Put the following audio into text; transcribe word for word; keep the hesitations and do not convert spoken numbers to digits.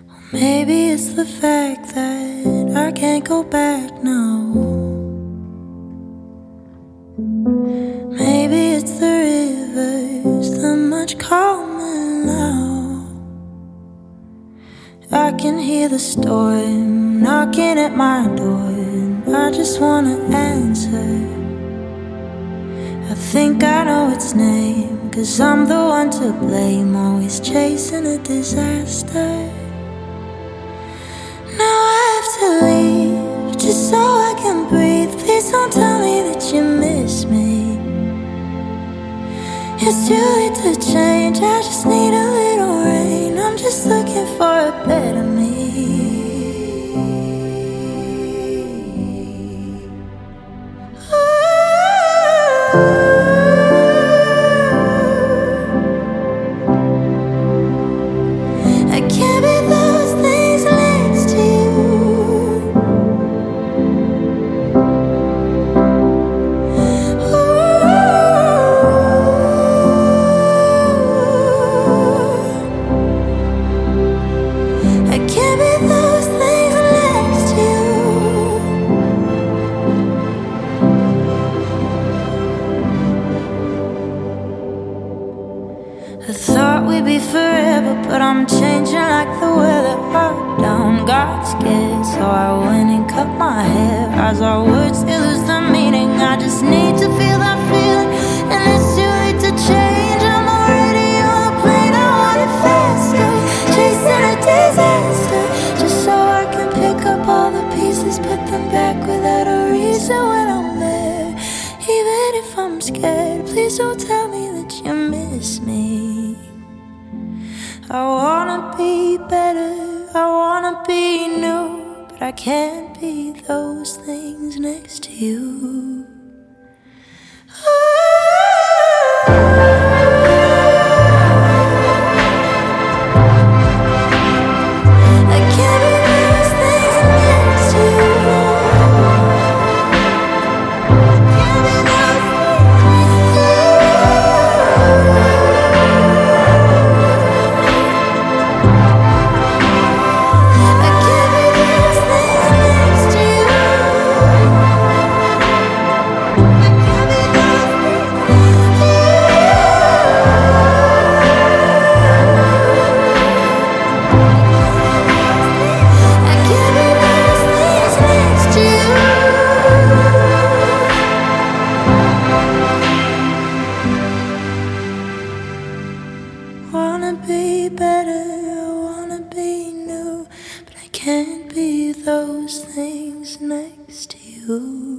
Maybe it's the fact that I can't go back now. Maybe it's the rivers, the much calmer now. I can hear the storm knocking at my door, and I just wanna answer. I think I know its name, 'cause I'm the one to blame, always chasing a disaster. Now I have to leave, just so I can breathe. Please don't tell me that you miss me. It's too late to change, I just need a little rain. I'm just looking for a better me. I can't be those things next to you. I can't be those things next to you. I thought we'd be forever, but I'm changing like the weather up, down. Got scared, so I went and cut my hair. As our words, they lose their meaning. I just need to feel that feeling, and it's too late to change. I'm already on a plane, I want it faster, chasing a disaster, just so I can pick up all the pieces, put them back without a reason when I'm there. Even if I'm scared, please don't tell me that you miss me. I wanna be better, I wanna be new, but I can't be those things next to you. I can't be those things next to you. Can't be those wanna be better, I wanna be new, but I can't be those things next to you.